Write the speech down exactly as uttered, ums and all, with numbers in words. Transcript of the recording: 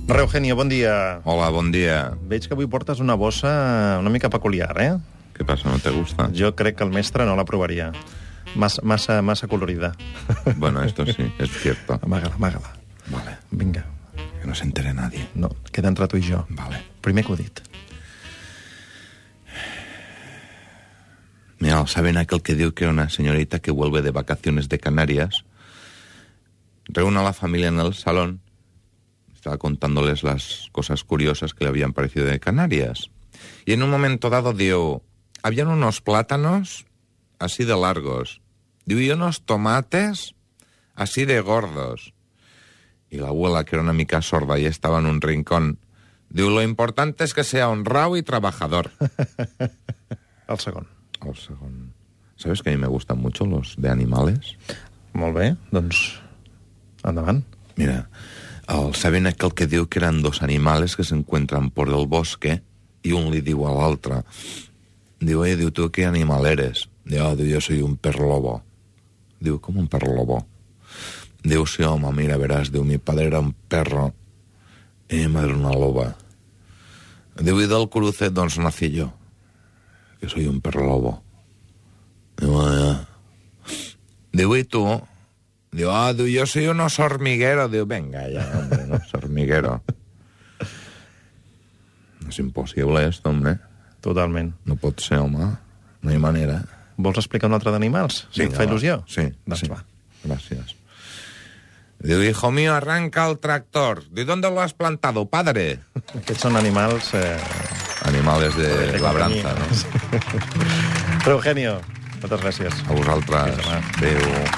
Eugenio, bon dia. Hola, bon dia. Veig que avui portes una bossa una mica peculiar, eh? ¿Qué pasa, no te gusta? Jo crec que el mestre no l'aprovaria. Massa, massa, massa colorida. Bueno, esto sí, es cierto. Amaga-la, amaga-la. Vale. Vinga. Que no se entere nadie. No, queda entre tu i jo. Vale. Primer que ho dit. Mira, ¿saben aquel que dijo que era una señorita que vuelve de vacaciones de Canarias? Reúne a la familia en el salón. Estaba contándoles las cosas curiosas que le habían parecido de Canarias. Y en un momento dado dio, habían unos plátanos así de largos. Dio, y unos tomates así de gordos. Y la abuela, que era una mica sorda y estaba en un rincón, diu, lo importante es que sea honrado y trabajador. El segon. El segon. ¿Sabes que a mí me gustan mucho los de animales? Molt bé, doncs endavant. Mira, el, ¿saben aquel que diu que eran dos animales que se encuentran por el bosque y un le diu a l'altre? Diu, oye, diu, ¿tú qué animal eres? Diu, oh, diu, yo soy un perro lobo. Diu, ¿cómo un perro lobo? Diu, sí, home, mira, verás, diu, mi padre era un perro y mi madre una loba. Diu, y del cruce, doncs nací yo, que soy un perro lobo. Diu, ah, ja. Diu, ¿y tú? Diu, ah, diu, yo soy un oso hormiguero. Diu, venga ya, hombre, un oso hormiguero. Es imposible esto, hombre. Totalment. No pot ser, home. No hi ha manera. Vols explicar un altre d'animals? Si et fa il·lusió? Sí, Doncs sí. va. Gracias. Diu, hijo mío, arranca el tractor. ¿De dónde lo has plantado, padre? Aquests són animals... Eh... Animales de, de labranza, companyia. no? Eugenio, moltes gràcies. A vosaltres. Fins demà. Adéu.